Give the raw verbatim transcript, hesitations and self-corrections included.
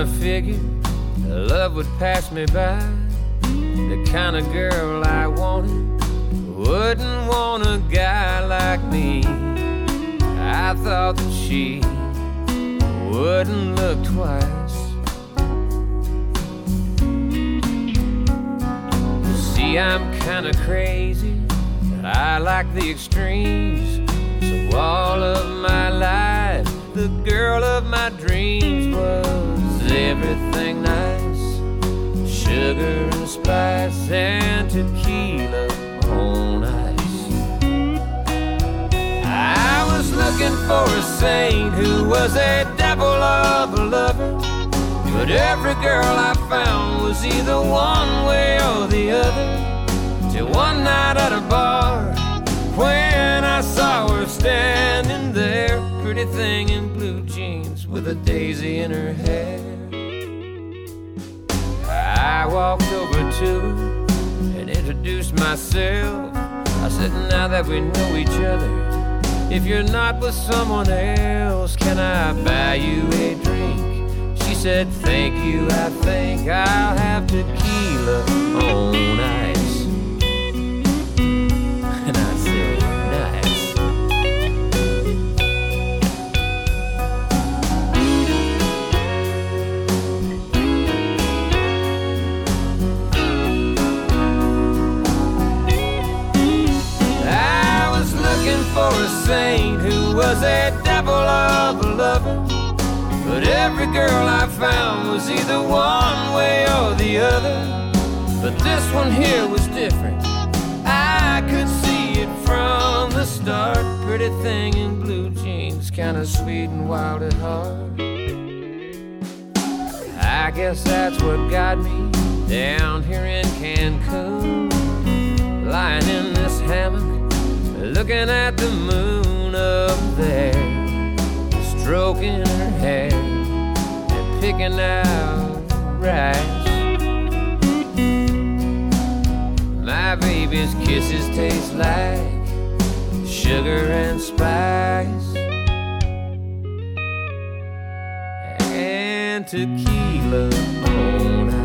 kinda figured love would pass me by. The kind of girl I wanted wouldn't want a guy like me. I thought that she wouldn't look twice. See, I'm kinda crazy, I like the extremes. So all of my life, the girl of my dreams was everything nice. Sugar and spice and tequila on ice. I was looking for a saint who was a devil of a lover, but every girl I found was either one way or the other. Till one night at a bar, when I saw her standing there, pretty thing in blue jeans with a daisy in her hair. I walked over to her and introduced myself. I said, now that we know each other, if you're not with someone else, can I buy you a drink? She said, thank you, I think I'll have tequila on ice. And I said, nice. I was looking for a saint who was a devil of a lover, but every girl I found was either one way or the other. But this one here was different, I could see it from the start. Pretty thing in blue jeans, kinda sweet and wild at heart. I guess that's what got me down here in Cancun, lying in this hammock, looking at the moon up there, stroking her hair and picking out rice. My baby's kisses taste like sugar and spice and tequila on ice.